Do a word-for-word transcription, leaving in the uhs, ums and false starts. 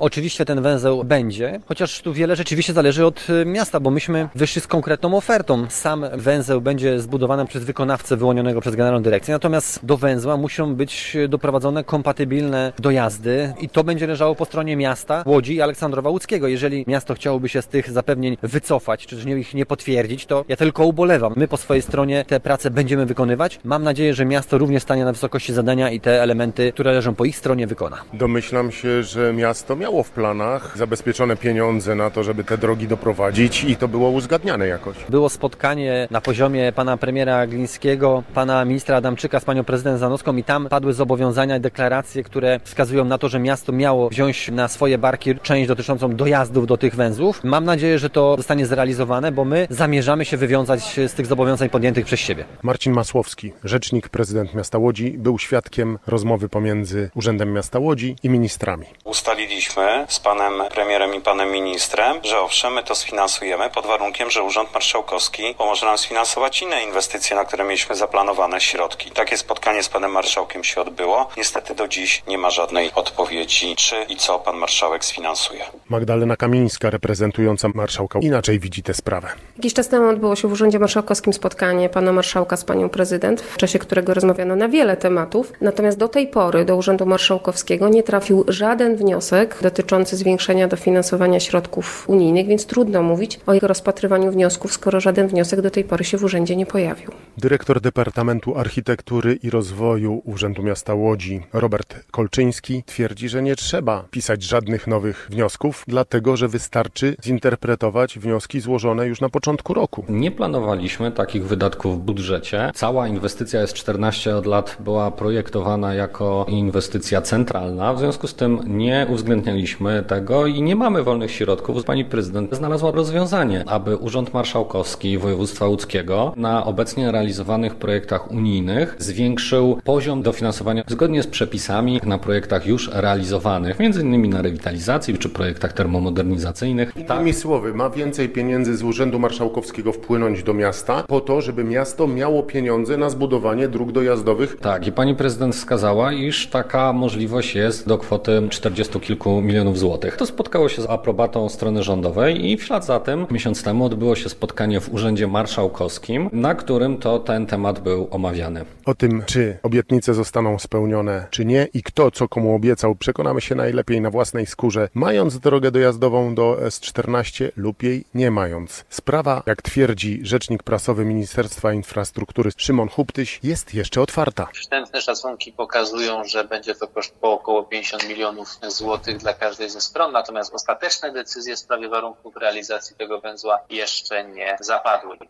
Oczywiście ten węzeł będzie, chociaż tu wiele rzeczywiście zależy od miasta, bo myśmy wyszli z konkretną ofertą. Sam węzeł będzie zbudowany przez wykonawcę wyłonionego przez Generalną Dyrekcję, natomiast do węzła muszą być doprowadzone kompatybilne dojazdy i to będzie leżało po stronie miasta Łodzi i Aleksandrowa Łódzkiego. Jeżeli miasto chciałoby się z tych zapewnień wycofać, czy też ich nie potwierdzić, to ja tylko ubolewam. My po swojej stronie te prace będziemy wykonywać. Mam nadzieję, że miasto również stanie na wysokości zadania i te elementy, które leżą po ich stronie, wykona. Domyślam się, że miasto miało w planach zabezpieczone pieniądze na to, żeby te drogi doprowadzić i to było uzgadniane jakoś. Było spotkanie na poziomie pana premiera Glińskiego, pana ministra Adamczyka z panią prezydent Zanocką i tam padły zobowiązania i deklaracje, które wskazują na to, że miasto miało wziąć na swoje barki część dotyczącą dojazdów do tych węzłów. Mam nadzieję, że to zostanie zrealizowane, bo my zamierzamy się wywiązać z tych zobowiązań podjętych przez siebie. Marcin Masłowski, rzecznik prezydent miasta Łodzi, był świadkiem rozmowy pomiędzy Urzędem Miasta Łodzi i ministrami. Ustaliliśmy z panem premierem i panem ministrem, że owszem, my to sfinansujemy pod warunkiem, że Urząd Marszałkowski pomoże nam sfinansować inne inwestycje, na które mieliśmy zaplanowane środki. Takie spotkanie z panem marszałkiem się odbyło. Niestety do dziś nie ma żadnej odpowiedzi, czy i co pan marszałek sfinansuje. Magdalena Kamińska, reprezentująca marszałka, inaczej widzi tę sprawę. Jakiś czas temu odbyło się w Urzędzie Marszałkowskim spotkanie pana marszałka z panią prezydent, w czasie którego rozmawiano na wiele tematów. Natomiast do tej pory do Urzędu Marszałkowskiego nie trafił żaden wniosek dotyczący zwiększenia dofinansowania środków unijnych, więc trudno mówić o jego rozpatrywaniu wniosków, skoro żaden wniosek do tej pory się w urzędzie nie pojawił. Dyrektor Departamentu Architektury i Rozwoju Urzędu Miasta Łodzi Robert Kolczyński twierdzi, że nie trzeba pisać żadnych nowych wniosków, dlatego że wystarczy zinterpretować wnioski złożone już na początku roku. Nie planowaliśmy takich wydatków w budżecie. Cała inwestycja S czternaście od lat była projektowana jako inwestycja centralna, w związku z tym nie uwzględnialiśmy tego i nie mamy wolnych środków. Pani prezydent znalazła rozwiązanie, aby Urząd Marszałkowski Województwa Łódzkiego na obecnie realizowanych projektach unijnych zwiększył poziom dofinansowania zgodnie z przepisami na projektach już realizowanych, między innymi na rewitalizacji czy projektach termomodernizacyjnych. Innymi słowy, ma więcej pieniędzy z Urzędu Marszałkowskiego wpłynąć do miasta po to, żeby miasto miało pieniądze na zbudowanie dróg dojazdowych. Tak, i pani prezydent wskazała, iż taka możliwość jest do kwoty czterdziestu kilku milionów złotych. To spotkało się z aprobatą strony rządowej i w ślad za tym miesiąc temu odbyło się spotkanie w Urzędzie Marszałkowskim, na którym to ten temat był omawiany. O tym, czy obietnice zostaną spełnione, czy nie i kto co komu obiecał, przekonamy się najlepiej na własnej skórze, mając drogę dojazdową do S czternaście lub jej nie mając. Sprawa, jak twierdzi rzecznik prasowy Ministerstwa Infrastruktury Szymon Huptyś, jest jeszcze otwarta. Wstępne szacunki pokazują, że będzie to koszt po około pięćdziesiąt milionów złotych dla każdej ze stron, natomiast ostateczne decyzje w sprawie warunków realizacji tego węzła jeszcze nie zapadły.